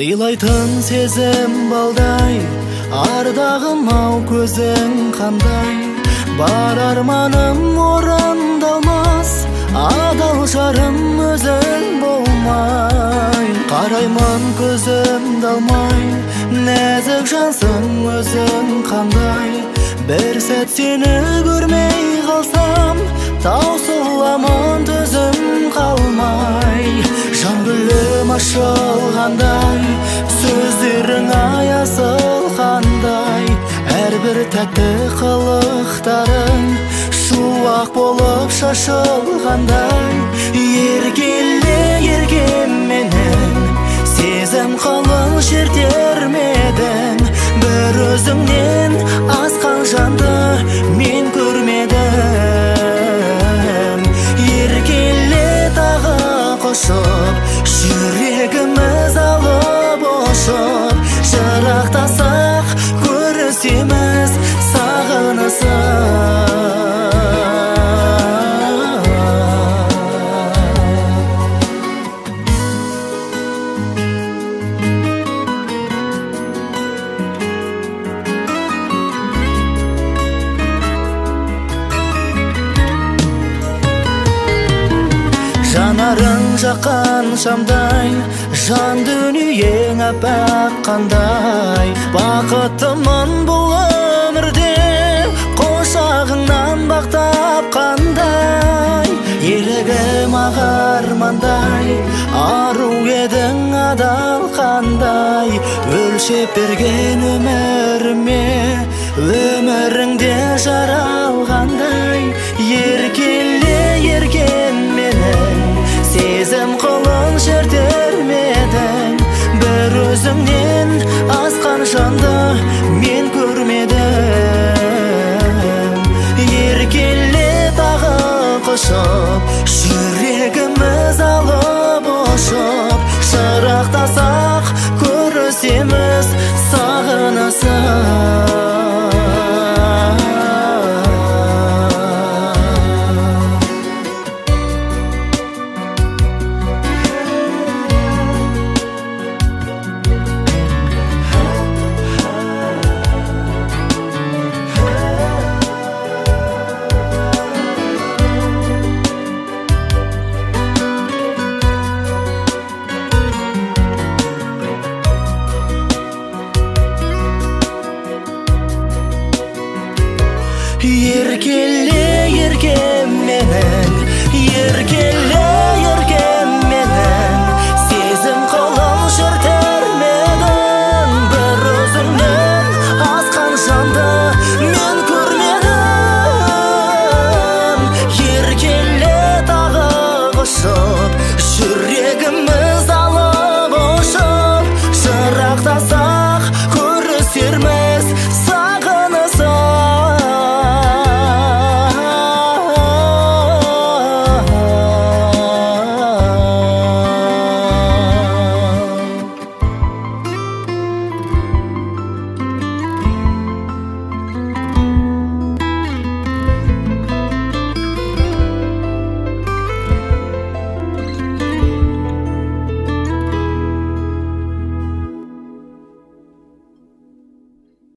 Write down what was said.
Сыйлайтын сезім балдай, ардағым ау көзің қандай. Бар арманым орындалмас, адал жарым өзің болмай. Қараймын көзімді алмай, нәзік жансың өзің қандай. Бір сәт сені көрмей қалсам, таусыламын төзім қалмай. Жан гүлім ашылғандай, сөздерің аясылғандай. Әрбір тәтті қылықтарың шуақ болып шашылғандай. Еркеле еркем менің, сезім қылын шертермедің. Бір өзіңнен асқан жанды мен көрмедім. Еркеле тағы құшып, жүрегіміз алып ұшып, жырақтасақ көрісеміз сағынысып. Жанарың жаққан шамдай, жан дүниең аппақ қандай. Бақыттымын бұл өмірде, құшағыңнан бақтап қандай. Елігім ағармандай, ару едің адал қандай. Өлшеп берген өміріме, өміріңде жаралғандай. Еркеле ерген менің, сезім қылын шертермедің. Бір өзіңнен асқан жанды мен көрмедім. Еркеле тағы құшып,